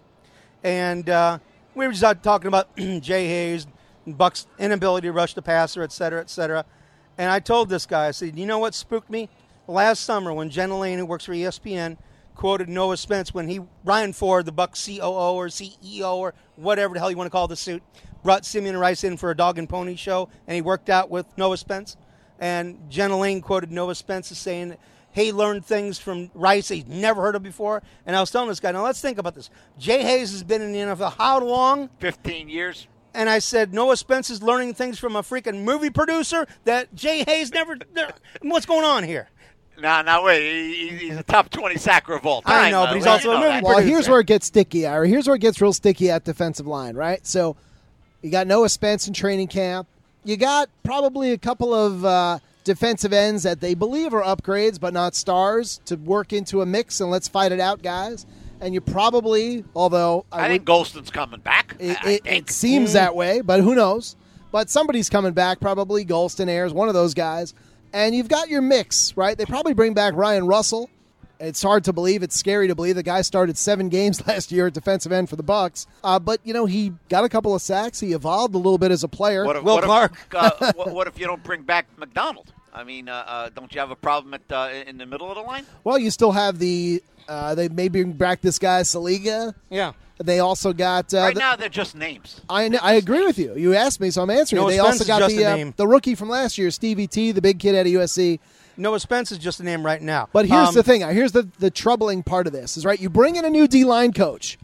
and uh, we were just out talking about Jay Hayes, and Buck's inability to rush the passer, et cetera, et cetera. And I told this guy, I said, you know what spooked me? Last summer when Jen Lane, who works for E S P N, quoted Noah Spence when he Ryan Ford, the Bucs C O O or C E O or whatever the hell you want to call the suit, brought Simeon Rice in for a dog and pony show, and he worked out with Noah Spence. And Jenna Lane quoted Noah Spence as saying he learned things from Rice he'd never heard of before. And I was telling this guy, now let's think about this. Jay Hayes has been in the N F L how long? fifteen years. And I said, Noah Spence is learning things from a freaking movie producer that Jay Hayes never. What's going on here? No, no, wait. He, he's a top twenty sacker of all time. I know, though. but he's We also know a movie that. Well, producer. here's where it gets sticky, Ira. Here's where it gets real sticky at defensive line, right? So you got Noah Spence in training camp. You got probably a couple of uh, defensive ends that they believe are upgrades but not stars to work into a mix, and let's fight it out, guys. And you probably, although I, I, think would, Golston's coming back. it, I it, think. it seems that way, but who knows? But somebody's coming back, probably Golston, Ayers, one of those guys. And you've got your mix, right? They probably bring back Ryan Russell. It's hard to believe. It's scary to believe. The guy started seven games last year at defensive end for the Bucs. Uh, but, you know, he got a couple of sacks. He evolved a little bit as a player. What if, Will what Clark. If, uh, what, what if you don't bring back McDonald? I mean, uh, uh, don't you have a problem at uh, in the middle of the line? Well, you still have the uh, – they may bring back this guy, Saliga. Yeah. They also got uh, right the, now, they're just names. I I agree with you. You asked me, so I'm answering. Noah they Spence also is got just the a uh, name. the rookie from last year, Stevie T, the big kid out of U S C. Noah Spence is just a name right now. But here's Um, the thing. Here's the, the troubling part of this is, right, you bring in a new D-line coach,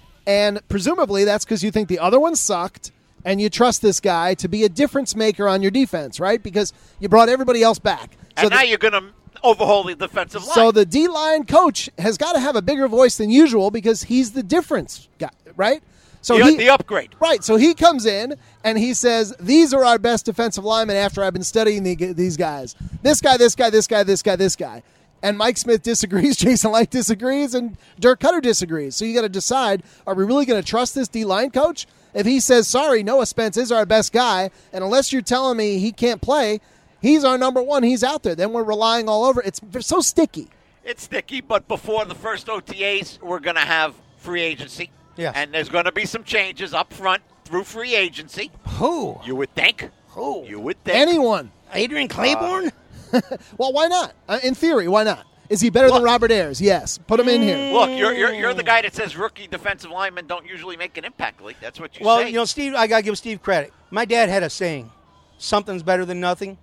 and presumably that's because you think the other one sucked, and you trust this guy to be a difference maker on your defense, right? Because you brought everybody else back. So And now the, you're going to overhaul the defensive line. so the D-line coach has got to have a bigger voice than usual because he's the difference guy, right? So the, he, the upgrade. Right, so he comes in and he says, these are our best defensive linemen after I've been studying the, these guys. This guy, this guy, this guy, this guy, this guy. And Mike Smith disagrees, Jason Light disagrees, and Dirk Cutter disagrees. So you got to decide, are we really going to trust this D-line coach? If he says, sorry, Noah Spence is our best guy, and unless you're telling me he can't play, he's our number one, he's out there, then we're relying all over. It's so sticky. It's sticky, but before the first O T As, we're going to have free agency. Yes. And there's going to be some changes up front through free agency. Who? You would think. Who? You would think. Anyone. Adrian Claiborne? Well, why not? Uh, in theory, why not? Is he better Look. than Robert Ayers? Yes. Put him in here. Look, you're, you're you're the guy that says rookie defensive linemen don't usually make an impact. Lee. That's what you Well, say. you know, Steve, I got to give Steve credit. My dad had a saying, something's better than nothing.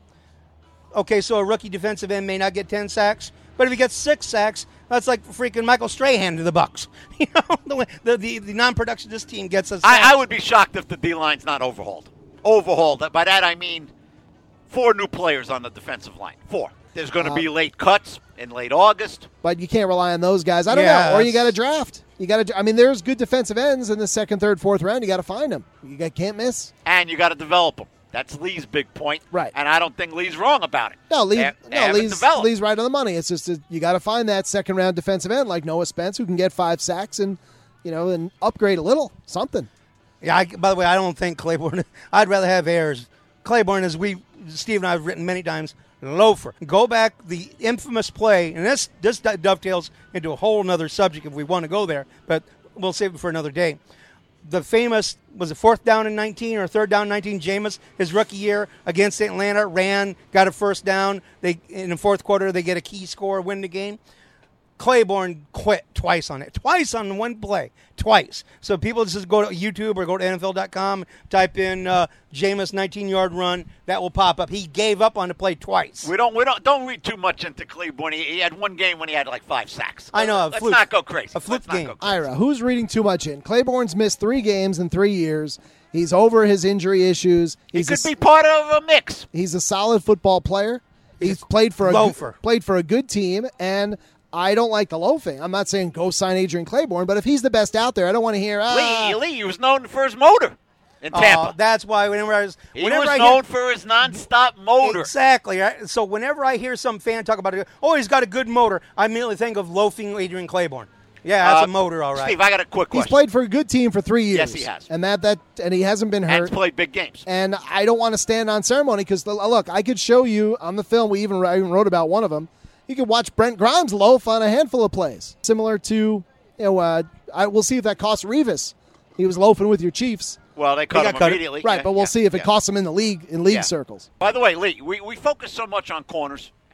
Okay, so a rookie defensive end may not get ten sacks, but if he gets six sacks, that's like freaking Michael Strahan to the Bucs. You know, the, way, the, the, the non-production this team gets us. I, I would be shocked if the D-line's not overhauled. Overhauled. By that I mean four new players on the defensive line. Four. There's going to Uh, be late cuts in late August. But you can't rely on those guys. I don't Yeah, know. Or you got to that's- draft. You got to. I mean, there's good defensive ends in the second, third, fourth round. You got to find them. You got, can't miss. And you got to develop them. That's Lee's big point. Right. And I don't think Lee's wrong about it. No, Lee. They- they no, haven't Lee's, developed. Lee's right on the money. It's just that you got to find that second round defensive end like Noah Spence who can get five sacks and you know and upgrade a little something. Yeah, I, by the way, I don't think Claiborne. I'd rather have Ayers. Claiborne, as we, Steve and I have written many times, loafer. Go back, the infamous play, and this this dovetails into a whole other subject if we want to go there, but we'll save it for another day. The famous, was it fourth down in nineteen or third down in nineteen? Jameis, his rookie year against Atlanta, ran, got a first down. They in the fourth quarter, they get a key score, win the game. Claiborne quit twice on it. Twice on one play. Twice. So people just go to YouTube or go to N F L dot com, type in uh, Jameis nineteen-yard run. That will pop up. He gave up on the play twice. We don't we don't don't read too much into Claiborne. He, he had one game when he had like five sacks. I know, a Let's fluke. not go crazy. A fluke Let's not game. go crazy. Ira, who's reading too much in? Claiborne's missed three games in three years. He's over his injury issues. He He's could a, be part of a mix. he's a solid football player. He's played for a Loafer. good, played for a good team, and I don't like the loafing. I'm not saying go sign Adrian Claiborne, but if he's the best out there, I don't want to hear. Ah, Lee Lee, he was known for his motor in Oh, Tampa. that's why whenever I was, he whenever was I known hear, for his nonstop motor. exactly. Right? So whenever I hear some fan talk about it, oh, he's got a good motor, I immediately think of loafing Adrian Claiborne. Yeah, that's Uh, a motor, all right. Steve, I got a quick he's question. played for a good team for three years. Yes, he has. and that that and he hasn't been and hurt. he's played big games. And I don't want to stand on ceremony because, look, I could show you on the film, we even, I even wrote about one of them. You could watch Brent Grimes loaf on a handful of plays. Similar to, you know, uh, I, we'll see if that costs Revis. He was loafing with your Chiefs. Well, they cut got him cut. immediately. Right, Yeah, but we'll yeah, see if it yeah. costs him in the league, in league Yeah. circles. By the way, Lee, we, we focus so much on corners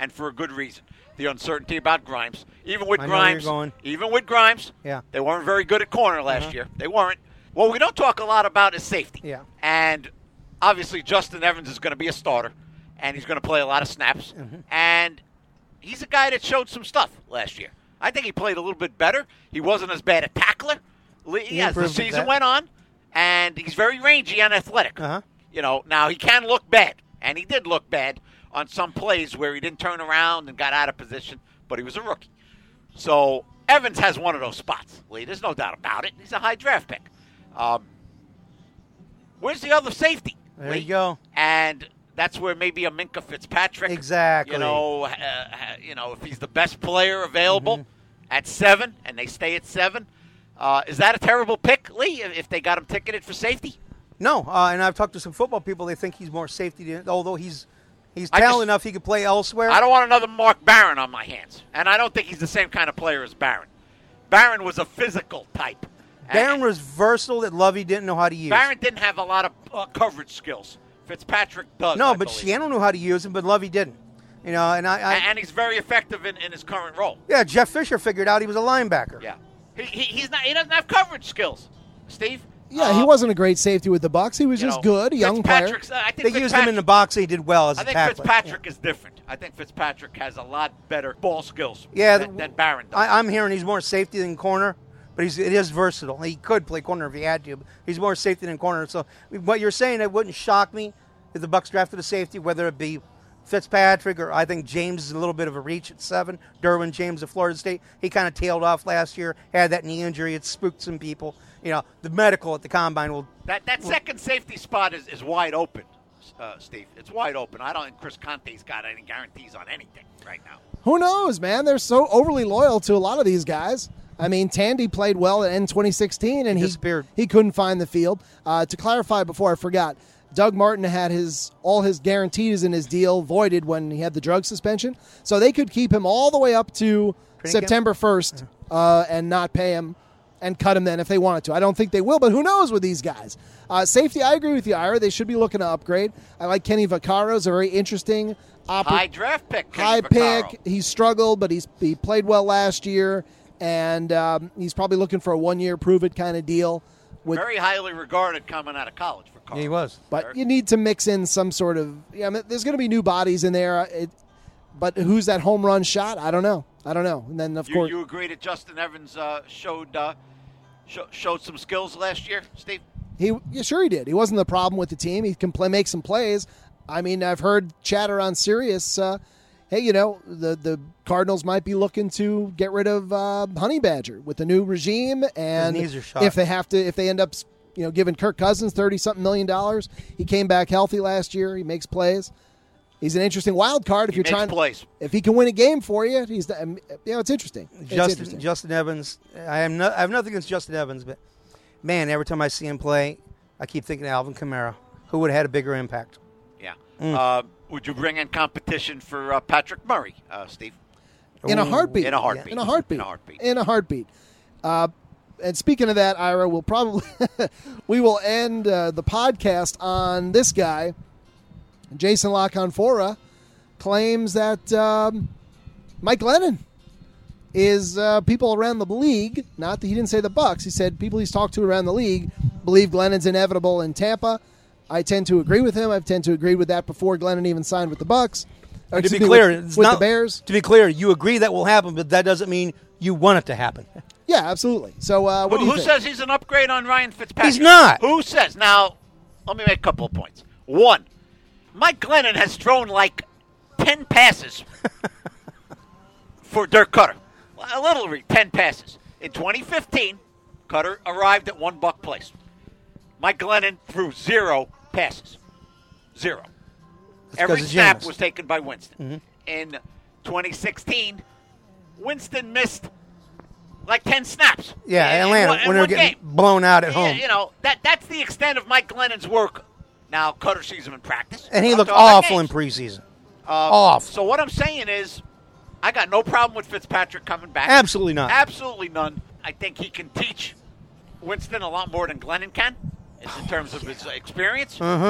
and for a good reason. The uncertainty about Grimes. Even with I know where Grimes, you're going. even with Grimes, Yeah. they weren't very good at corner last Uh-huh. year. They weren't. What we don't talk a lot about is safety. Yeah. And obviously Justin Evans is going to be a starter, and he's going to play a lot of snaps. Mm-hmm. And he's a guy that showed some stuff last year. I think he played a little bit better. He wasn't as bad a tackler as the improved with season that. went on, and he's very rangy and athletic. Uh-huh. You know, now he can look bad, and he did look bad on some plays where he didn't turn around and got out of position, but he was a rookie. So Evans has one of those spots, Lee. There's no doubt about it. He's a high draft pick. Um, where's the other safety? There Lee? you go. And that's where maybe a Minka Fitzpatrick. Exactly. You know, uh, you know, if he's the best player available Mm-hmm. at seven, and they stay at seven, uh, is that a terrible pick, Lee? If they got him ticketed for safety? No, uh, and I've talked to some football people. They think he's more safety, than, although he's he's I talented just- enough he could play elsewhere. I don't want another Mark Barron on my hands, and I don't think he's the same kind of player as Barron. Barron was a physical type. Barron And was versatile that Lovey didn't know how to use. Barron didn't have a lot of uh, coverage skills. Fitzpatrick does. no, I but believe. Shiano knew how to use him, but Lovey didn't. You know, and I, I and, and he's very effective in, in his current role. yeah, Jeff Fisher figured out he was a linebacker. Yeah, he, he he's not. He doesn't have coverage skills. Steve. Yeah, he Uh, wasn't a great safety with the Bucks. He was you just know, good, a young player. Fitzpatrick's, uh, I think They used him in the Fitzpatrick- box, and he did well as I a think tackler. Fitzpatrick is different. I think Fitzpatrick has a lot better ball skills Yeah, than, than Barron does. I, I'm hearing he's more safety than corner, but he's it is versatile. He could play corner if he had to, but he's more safety than corner. So what you're saying, it wouldn't shock me if the Bucks drafted a safety, whether it be Fitzpatrick or I think James is a little bit of a reach at seven. Derwin James of Florida State, he kind of tailed off last year, had that knee injury. It spooked some people. You know, the medical at the combine will. that that second safety spot is, is wide open, uh, Steve. It's wide open. I don't think Chris Conte's got any guarantees on anything right now. Who knows, man? They're so overly loyal to a lot of these guys. I mean, Tandy played well in twenty sixteen, and He he disappeared. he couldn't find the field. Uh, to clarify, before I forgot, Doug Martin had his all his guarantees in his deal voided when he had the drug suspension, so they could keep him all the way up to Training September first uh, and not pay him and cut him then if they wanted to. I don't think they will, but who knows with these guys. Uh, safety, I agree with you, Ira. They should be looking to upgrade. I like Kenny Vaccaro's a very interesting oppor- High draft pick. Kenny high Vaccaro. pick. He struggled, but he's he played well last year, and um, he's probably looking for a one-year prove-it kind of deal. With, Very highly regarded coming out of college for Carl. Yeah, he was. but you need to mix in some sort of. Yeah, I mean, there's going to be new bodies in there. It, but who's that home run shot? I don't know. I don't know. And then of You, course, you agree that Justin Evans uh, showed uh, show, showed some skills last year, Steve? he yeah, sure he did. He wasn't the problem with the team. He can play, make some plays. I mean, I've heard chatter on Sirius. Uh, hey, you know, the the Cardinals might be looking to get rid of uh, Honey Badger with the new regime, and knees are shot. if they have to, if they end up, you know, giving Kirk Cousins thirty something million dollars, he came back healthy last year. He makes plays. He's an interesting wild card if He you're makes trying. plays. If he can win a game for you, he's um, you know it's interesting. It's Justin interesting. Justin Evans. I am no, I have nothing against Justin Evans, but man, every time I see him play, I keep thinking of Alvin Kamara, who would have had a bigger impact. Yeah. Mm. Uh, would you bring in competition for uh, Patrick Murray, uh, Steve? in a Ooh. heartbeat. In a heartbeat. In a heartbeat. In a heartbeat. In a heartbeat. Uh, and speaking of that, Ira, we'll probably we will end uh, the podcast on this guy. Jason LaConfora claims that um, Mike Glennon is uh, people around the league. Not that he didn't say the Bucks. He said people he's talked to around the league believe Glennon's inevitable in Tampa. I tend to agree with him. I tend to agree with that before Glennon even signed with the Bucks. Or, To be excuse me, clear, with, it's with not, the Bears. To be clear, you agree that will happen, but that doesn't mean you want it to happen. Yeah, absolutely. So, uh, what who do you who think? says he's an upgrade on Ryan Fitzpatrick? He's not. Who says? Now, let me make a couple of points. One, Mike Glennon has thrown like ten passes for Dirk Cutter. A little re- ten passes. In twenty fifteen, Cutter arrived at one buck place. Mike Glennon threw zero passes. Zero. Every because of snap Jameis. was taken by Winston. Mm-hmm. In twenty sixteen, Winston missed like ten snaps. Yeah, in- in Atlanta, one- in when they were one getting game. blown out at Yeah, home. you know, that that's the extent of Mike Glennon's work. Now, Cutter sees him in practice. And he I'm looked talking about awful in games. preseason. Uh, Awful. So what I'm saying is, I got no problem with Fitzpatrick coming back. Absolutely not. Absolutely none. I think he can teach Winston a lot more than Glennon can, in terms of his experience. Uh-huh.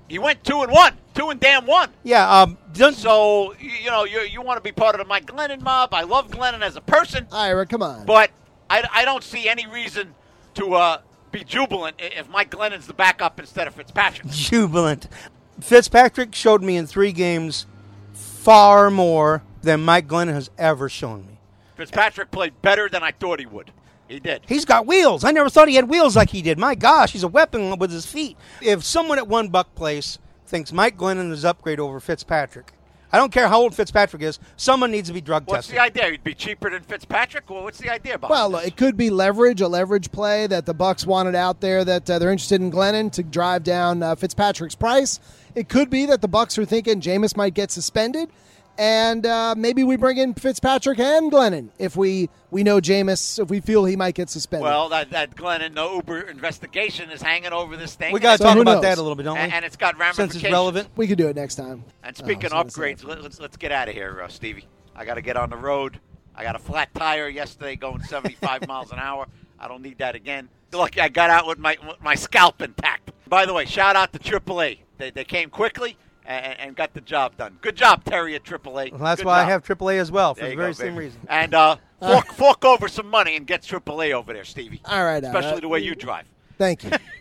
He went two and one, two and damn one. Yeah. Um, don't, So you, you know you you want to be part of the Mike Glennon mob. I love Glennon as a person, Ira, come on. but I, I don't see any reason to uh, be jubilant i- if Mike Glennon's the backup instead of Fitzpatrick. jubilant. Fitzpatrick showed me in three games far more than Mike Glennon has ever shown me. Fitzpatrick played better than I thought he would. He did. He's got wheels. I never thought he had wheels like he did. My gosh, he's a weapon with his feet. If someone at One Buck Place thinks Mike Glennon is upgrade over Fitzpatrick, I don't care how old Fitzpatrick is, someone needs to be drug What's tested. the idea? He'd be cheaper than Fitzpatrick? Well, what's the idea behind Well, this? it could be leverage, a leverage play that the Bucks wanted out there that uh, they're interested in Glennon to drive down uh, Fitzpatrick's price. It could be that the Bucks are thinking Jameis might get suspended, and uh, maybe we bring in Fitzpatrick and Glennon if we, we know Jameis, if we feel he might get suspended. Well, that, that Glennon, the Uber investigation is hanging over this thing. We got to So talk who about knows? that a little bit, don't we? and, and it's got Since ramifications. it's relevant. we could do it next time. And speaking Oh, I of was gonna upgrades, let, let's let's get out of here, uh, Stevie. I got to get on the road. I got a flat tire yesterday, going seventy-five miles an hour. I don't need that again. Lucky I got out with my with my scalp intact. By the way, shout out to triple A. They they came quickly and, and got the job done. Good job, Terry at triple A. Well, that's Good why job. I have triple A as well, for There the you very go, same baby. reason. And uh, fork, fork over some money and get triple A over there, Stevie. All right, Ira. Especially the way you drive. Thank you.